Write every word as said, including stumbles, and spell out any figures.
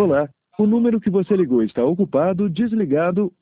Olá, o número que você ligou está ocupado, desligado